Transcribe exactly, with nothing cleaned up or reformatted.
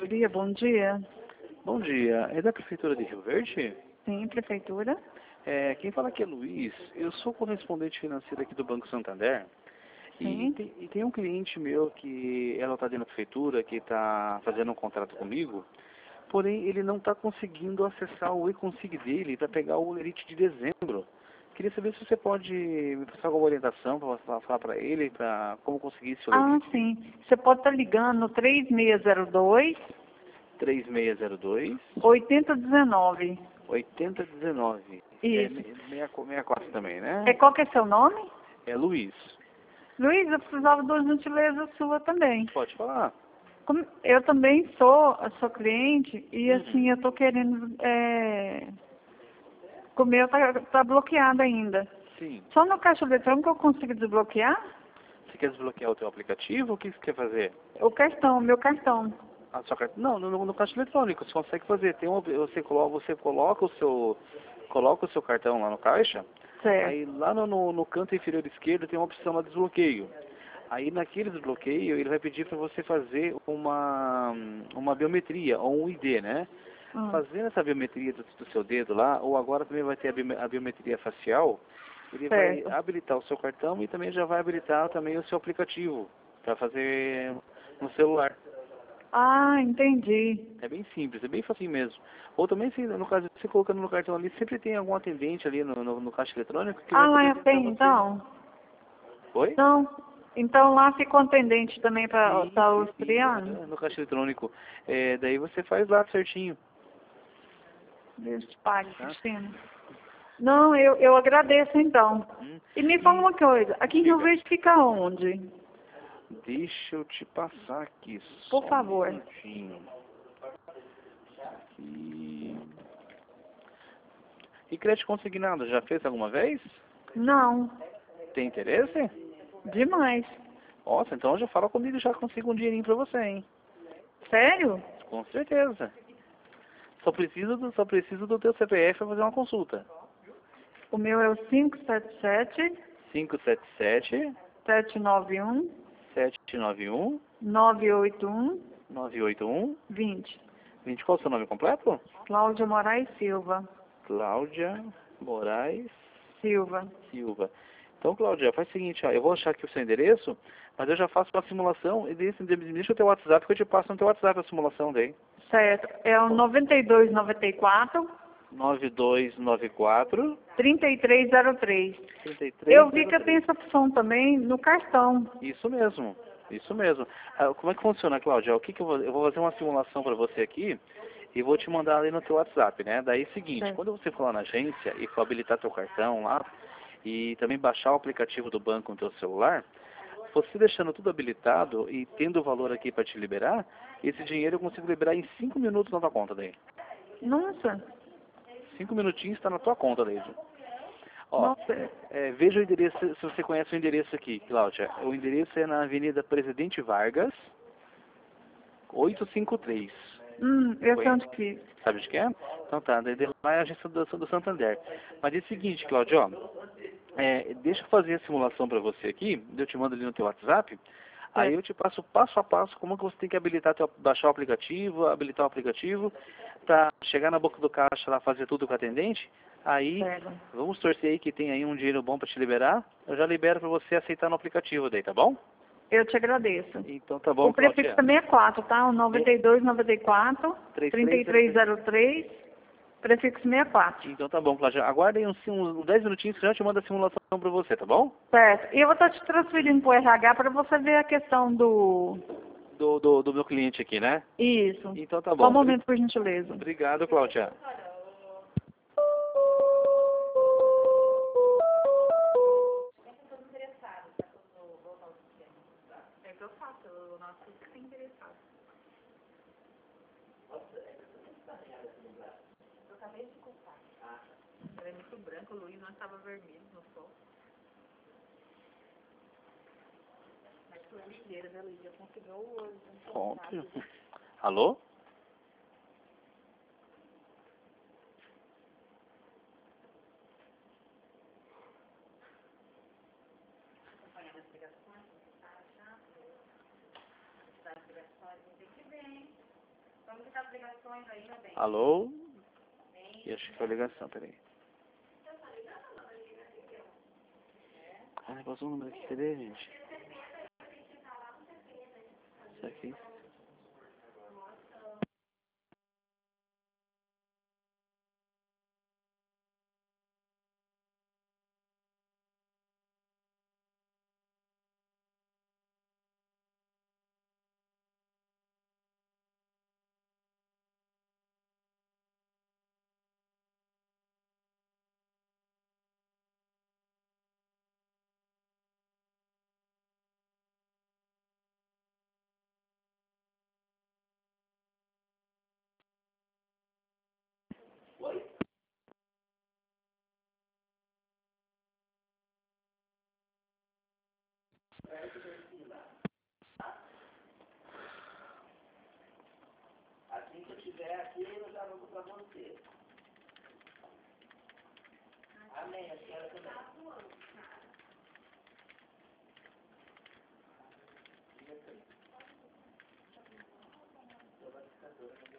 Alegria, bom dia. Bom dia, é da Prefeitura de Rio Verde? Sim, prefeitura. É, quem fala aqui é Luiz, eu sou correspondente financeiro aqui do Banco Santander. E Sim. tem, e tem um cliente meu que ela está dentro da prefeitura, que está fazendo um contrato comigo, porém ele não está conseguindo acessar o e-consig dele para pegar o lerite de dezembro. Queria saber se você pode me passar alguma orientação para falar para ele, para como conseguir esse Ah, lerite. sim. Você pode estar ligando no três seis zero dois, três seis zero dois, oito zero um nove. oito zero um nove. É Isso. sessenta e quatro também, né? É, qual que é seu nome? É Luiz. Luiz, eu precisava de uma gentileza sua também. Pode falar. Como- Eu também sou a sua cliente e Uhum. assim, eu estou querendo... É... O meu tá, tá bloqueado ainda. Sim. Só no caixa eletrônico eu consigo desbloquear? Você quer desbloquear o teu aplicativo? O que você quer fazer? O cartão, o meu cartão. A sua carta? Não, no, no caixa eletrônico, você consegue fazer. Tem um, você, coloca, você coloca o seu coloca o seu cartão lá no caixa, Certo. aí lá no, no, no canto inferior esquerdo tem uma opção lá de desbloqueio. Aí naquele desbloqueio ele vai pedir para você fazer uma, uma biometria, ou um I D, né? Hum. Fazendo essa biometria do, do seu dedo lá, ou agora também vai ter a, bio, a biometria facial, ele Certo. vai habilitar o seu cartão e também já vai habilitar também o seu aplicativo para fazer no celular. Ah, entendi. É bem simples, é bem facinho mesmo. Ou também, se, no caso, você colocando no cartão ali, sempre tem algum atendente ali no, no, no caixa eletrônico que vai Ah, poder lá ajudar tem você. então? Oi? Então, então lá ficou atendente também para Sim, o sim, sim, austriano? é, no caixa eletrônico. É, daí você faz lá certinho. Deus te pague, Tá? Cristina. Não, eu, eu agradeço então. Hum. E me fala E, uma coisa, aqui em Rio diga, Verde fica onde? deixa eu te passar aqui, Por só um favor. minutinho. E, e crédito consignado, já fez alguma vez? Não, Tem interesse? demais. Nossa, então já fala comigo e já consigo um dinheirinho pra você, hein? Sério? Com certeza. Só preciso do, só preciso do teu C P F para fazer uma consulta. O meu é o cinco sete sete, cinco sete sete, sete nove um, sete nove um, nove oito um, nove oito um, vinte. vinte. Qual é o seu nome completo? Cláudia Moraes Silva. Cláudia Moraes Silva. Silva. Então, Cláudia, faz o seguinte, ó, eu vou achar aqui o seu endereço, mas eu já faço uma simulação e deixa, deixa o teu WhatsApp que eu te passo no teu WhatsApp a simulação daí. Certo. É o noventa e dois, noventa e quatro, nove dois nove quatro, trinta e três zero três. trinta e três Eu vi zero que tem três. essa opção também no cartão. Isso mesmo, isso mesmo. Ah, como é que funciona, Cláudia? O que que eu vou, eu vou fazer uma simulação para você aqui e vou te mandar ali no teu WhatsApp, né? Daí é o seguinte, Certo. quando você for lá na agência e for habilitar teu cartão lá e também baixar o aplicativo do banco no teu celular, você deixando tudo habilitado e tendo o valor aqui para te liberar, esse dinheiro eu consigo liberar em cinco minutos na tua conta daí. Nossa, Cinco minutinhos está na tua conta, Leide. Ó, nossa. é, veja o endereço, se você conhece o endereço aqui, Cláudia. O endereço é na Avenida Presidente Vargas, oitocentos e cinquenta e três. Hum, eu sei Conhece? onde que. Sabe de que é? Então tá, daí lá é a agência do, do Santander. Mas é o seguinte, Cláudia, ó, é, deixa eu fazer a simulação para você aqui, eu te mando ali no teu WhatsApp, aí eu te passo passo a passo como que você tem que habilitar, teu, baixar o aplicativo, habilitar o aplicativo, para chegar na boca do caixa lá, fazer tudo com o atendente, aí Certo. vamos torcer aí que tem aí um dinheiro bom para te liberar, eu já libero para você aceitar no aplicativo daí, tá bom? Eu te agradeço. Então tá O bom, prefixo Cláudia. também é quatro, tá? O noventa e dois, noventa e quatro, trinta e três zero três, prefixo sessenta e quatro. Então tá bom, Cláudia. Aguardem uns, uns dez minutinhos que eu já te mando a simulação para você, tá bom? Certo. E eu vou estar te transferindo para o R H para você ver a questão do... Do, do, do meu cliente aqui, né? Isso. Então tá Só bom. um momento, por gentileza. Obrigado, Cláudia. É que eu faço, o nosso que tem interessado. Eu acabei de cortar. Era muito branco, o Luiz não estava vermelho no sol. Mas foi ligeira, né, Luiz? Eu consegui o olho. Óbvio. Alô? Alô? E acho que foi a ligação, peraí. Ah, passou um número aqui, cadê, gente? Isso aqui. Assim que eu estiver aqui, eu já mando para você. Amém. A senhora também.